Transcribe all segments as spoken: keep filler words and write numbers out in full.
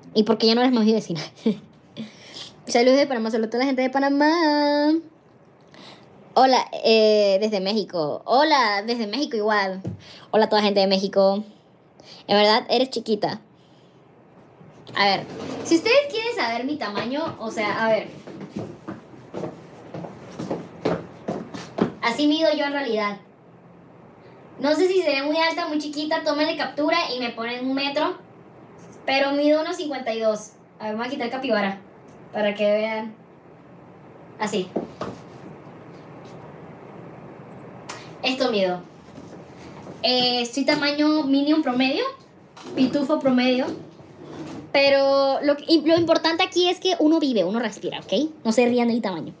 ¿Y por qué ya no eres más mi vecina? Saludos de Panamá, saludos a toda la gente de Panamá. Hola, eh, desde México. Hola, desde México igual. Hola a toda la gente de México. En verdad, eres chiquita. A ver, si ustedes quieren saber mi tamaño, o sea, a ver. Así mido yo en realidad. No sé si seré muy alta, muy chiquita, tómenle captura y me ponen un metro. Pero mido unos cincuenta y dos. A ver, me voy a quitar el capibara para que vean. Así. Esto mido. Eh, soy tamaño minion promedio. Pitufo promedio. Pero lo, lo importante aquí es que uno vive, uno respira, ¿ok? No se rían del tamaño.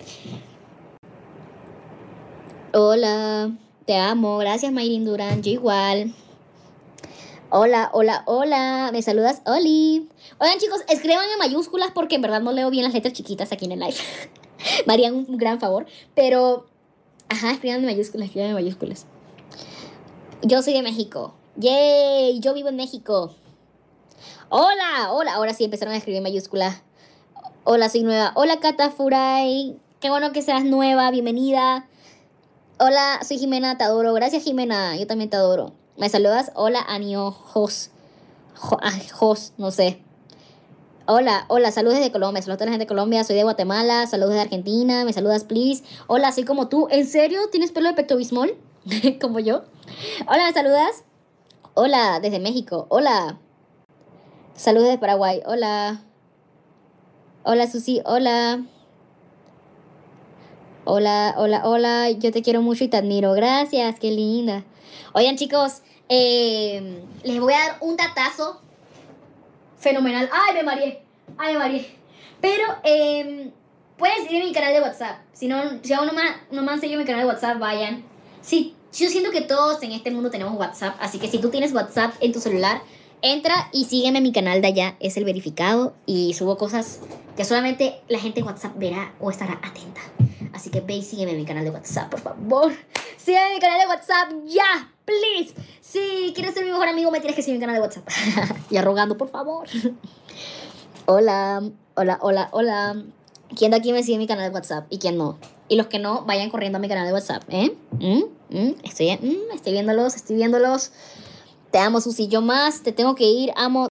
Hola, te amo. Gracias, Mayrin Durán. Yo igual. Hola, hola, hola. ¿Me saludas, Oli? Oigan, chicos, escriban en mayúsculas porque en verdad no leo bien las letras chiquitas aquí en el live. Me harían un gran favor. Pero, ajá, escriban en mayúsculas, escriban en mayúsculas. Yo soy de México. ¡Yay! Yo vivo en México. Hola, hola. Ahora sí empezaron a escribir en mayúsculas. Hola, soy nueva. Hola, Cata Furay. Qué bueno que seas nueva. Bienvenida. Hola, soy Jimena, te adoro. Gracias, Jimena. Yo también te adoro. ¿Me saludas? Hola, Anio Jos. Jo, ah, Jos, no sé. Hola, hola, saludos desde Colombia. Saludos a toda la gente de Colombia. Soy de Guatemala. Saludos de Argentina. ¿Me saludas, please? Hola, soy como tú. ¿En serio? ¿Tienes pelo de Pepto-Bismol? Como yo. Hola, ¿me saludas? Hola, desde México. Hola. Saludos de Paraguay. Hola. Hola, Susi. Hola. Hola, hola, hola. Yo te quiero mucho y te admiro. Gracias, qué linda. Oigan, chicos, eh, les voy a dar un datazo fenomenal. Ay, me mareé. Ay, me mareé. Pero, eh, pueden seguir mi canal de WhatsApp. Si no, si aún no me, no me han seguido mi canal de WhatsApp, vayan. Sí, yo siento que todos en este mundo tenemos WhatsApp. Así que si tú tienes WhatsApp en tu celular, entra y sígueme en mi canal de allá. Es el verificado. Y subo cosas que solamente la gente de WhatsApp verá o estará atenta. Así que ve y sígueme en mi canal de WhatsApp, por favor. Sígueme en mi canal de WhatsApp, ya, please. Si quieres ser mi mejor amigo, me tienes que seguir en mi canal de WhatsApp. Y rogando, por favor. Hola, hola, hola, hola. ¿Quién de aquí me sigue en mi canal de WhatsApp y quién no? Y los que no, vayan corriendo a mi canal de WhatsApp, ¿eh? ¿Mm? ¿Mm? Estoy, mm, estoy viéndolos, estoy viéndolos. Te amo, Susi. Yo más, te tengo que ir, amo.